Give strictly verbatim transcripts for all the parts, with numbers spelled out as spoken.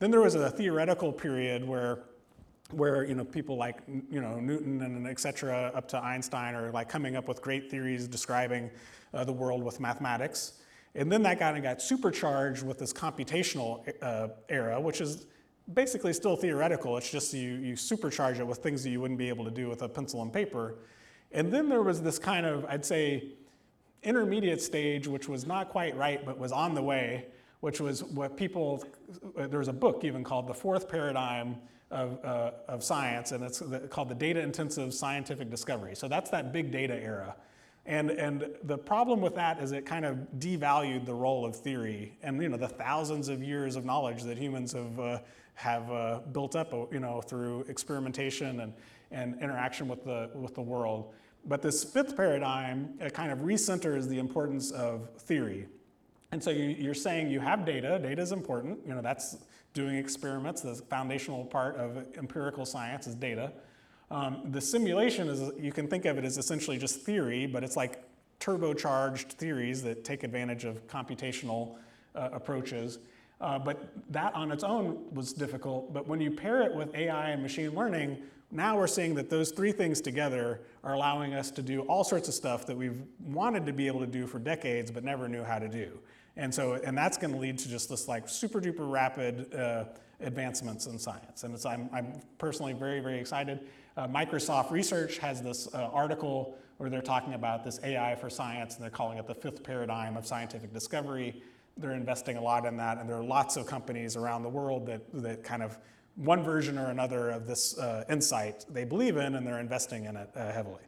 Then there was a theoretical period where where you know people like you know Newton and et cetera up to Einstein are like coming up with great theories describing uh, the world with mathematics. And then that kind of got supercharged with this computational uh, era, which is basically still theoretical. It's just you, you supercharge it with things that you wouldn't be able to do with a pencil and paper. And then there was this kind of, I'd say, intermediate stage, which was not quite right, but was on the way, which was what people, there was a book even called The Fourth Paradigm of, uh, of Science, and it's called the Data Intensive Scientific Discovery. So that's that big data era. And, and the problem with that is it kind of devalued the role of theory and you know the thousands of years of knowledge that humans have, uh, have uh, built up you know, through experimentation and, and interaction with the, with the world. But this fifth paradigm it kind of recenters the importance of theory. And so you, you're saying you have data, data is important, you know, that's doing experiments, the foundational part of empirical science is data. Um, the simulation is, you can think of it as essentially just theory, but it's like turbocharged theories that take advantage of computational uh, approaches. Uh, but that on its own was difficult, but when you pair it with A I and machine learning, now we're seeing that those three things together are allowing us to do all sorts of stuff that we've wanted to be able to do for decades but never knew how to do. And so, and that's going to lead to just this like super duper rapid uh, advancements in science. And it's, I'm, I'm personally very, very excited. Uh, Microsoft Research has this uh, article where they're talking about this A I for science, and they're calling it the fifth paradigm of scientific discovery. They're investing a lot in that, and there are lots of companies around the world that, that kind of one version or another of this uh, insight they believe in, and they're investing in it uh, heavily.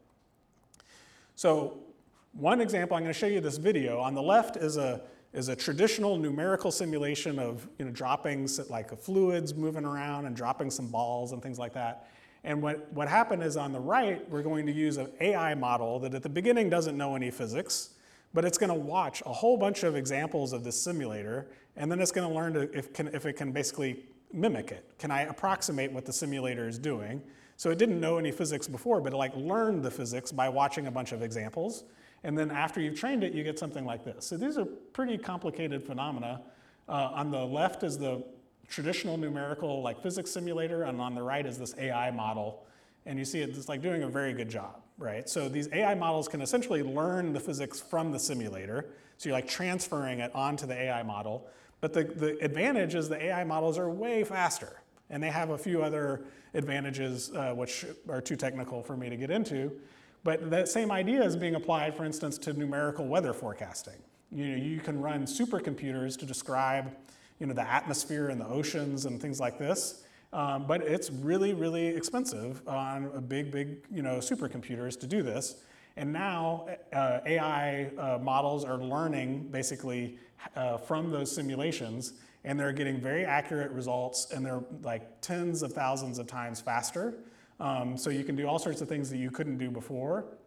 So one example, I'm going to show you this video. On the left is a, is a traditional numerical simulation of you know, dropping like fluids moving around and dropping some balls and things like that. And what, what happened is on the right, we're going to use an A I model that at the beginning doesn't know any physics, but it's going to watch a whole bunch of examples of this simulator, and then it's going to learn to, if, can, if it can basically mimic it. Can I approximate what the simulator is doing? So it didn't know any physics before, but it like learned the physics by watching a bunch of examples. And then after you've trained it, you get something like this. So these are pretty complicated phenomena. Uh, on the left is the traditional numerical like physics simulator, and on the right is this A I model. And you see it's like doing a very good job, right? So these A I models can essentially learn the physics from the simulator. So you're like transferring it onto the A I model. But the, the advantage is the A I models are way faster. And they have a few other advantages, uh, which are too technical for me to get into. But that same idea is being applied, for instance, to numerical weather forecasting. You know, you can run supercomputers to describe you know, the atmosphere and the oceans and things like this. Um, but it's really, really expensive on a big, big you know, supercomputers to do this. And now uh, A I uh, models are learning basically uh, from those simulations, and they're getting very accurate results, and they're like tens of thousands of times faster. Um, so you can do all sorts of things that you couldn't do before.